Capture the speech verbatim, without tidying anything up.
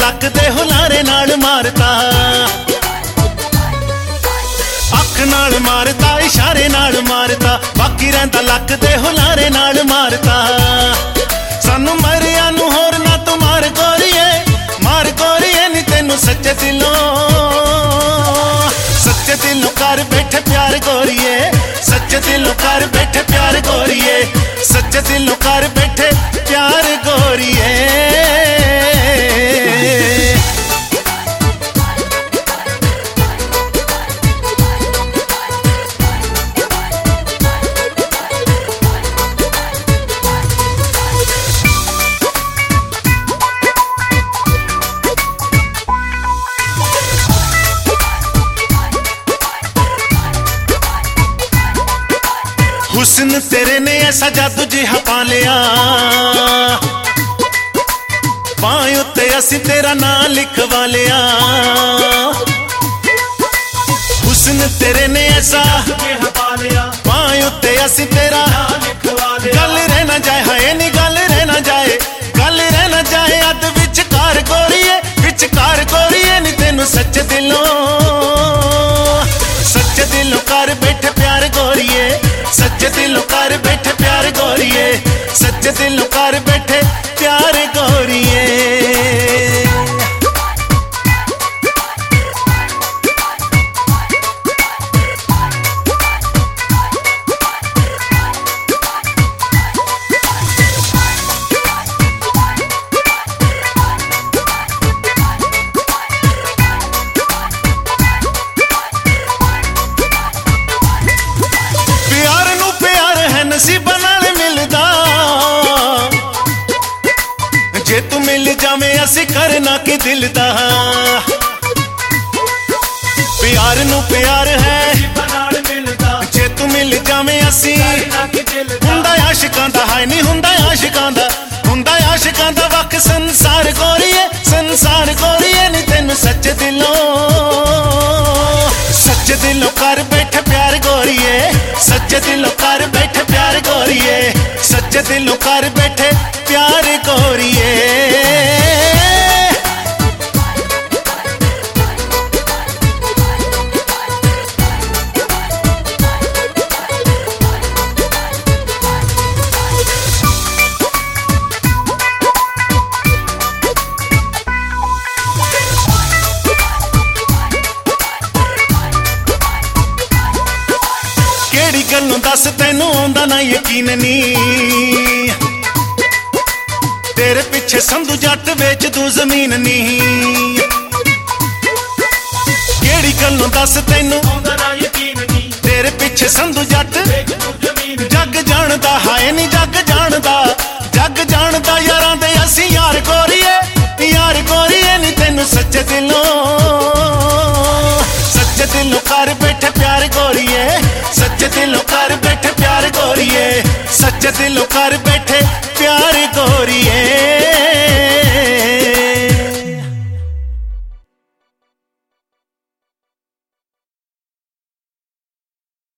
Luck दे हुलारे नाल मारता, अख नाल मारता इशारे नाल मारता, बाकी रहिंदा लक दे हुलारे नाल मारता। सानू मरिया नू होर ना तू मार गोरीए, मार गोरीए नी तेनू सच्चे दिलों, सच्चे दिलों कर बैठे प्यार गोरीए, सच्चे दिलों कर बैठे प्यार गोरीए, सच्चे दिलों कर बैठे प्यार गोरीए। हुस्न तेरे ने ऐसा जादू जिहा पा लिया, बाएं उत्ते असी तेरा नाम लिखवा लिया। हुस्न तेरे ने ऐसा बाएं उत्ते असी तेरा गल रहना जाए, हाय नी गल रहना जाए, गल रहना जाए अद विचकार गोरीए, विचकार गोरीए नी तेनू सच्चे दिलों, सच्चे दिलों कर बैठे प्यार गोरीए, सच्चे दिलों कर बैठे प्यार गोरीए, सच्चे दिलों कर बैठे प्यार गोरीए। नसीबां नाल मिलदा, जे तू मिल जावे असी करना कि दिल दा। प्यार नू प्यार है जे तू मिल जावे असी, हुंदा आशिकां दा हाय नी हुंदा आशिकां दा, हुंदा आशिकां दा वक संसार गोरीए, संसार गोरीए नी तेनू सच्चे दिलों, सच्चे दिलों कर बैठे प्यार गोरीए, सच्चे दिलों कर बैठे प्यार गोरीए, सच्चे दिलों कर बैठे प्यार गोरीए। केड़ी गल्लों दस तैनू आंदा ना यकीन नी, तेरे पिछे संधू जट बेच तू जमीन नी। केड़ी गल्लों दस तैनू आंदा ना यकीन नी, तेरे पिछे संधू जट जग जानदा हाय नी जग जानदा, जग जानदा यारां दे असी यार गोरीए, यार गोरीए नी तेनू सच्चे दिलों, सच्चे दिलों कर बैठे प्यार गोरीए, सच्चे दिलों कर बैठे प्यार गोरीए, सच्चे दिलों कर बैठे प्यार गोरीए।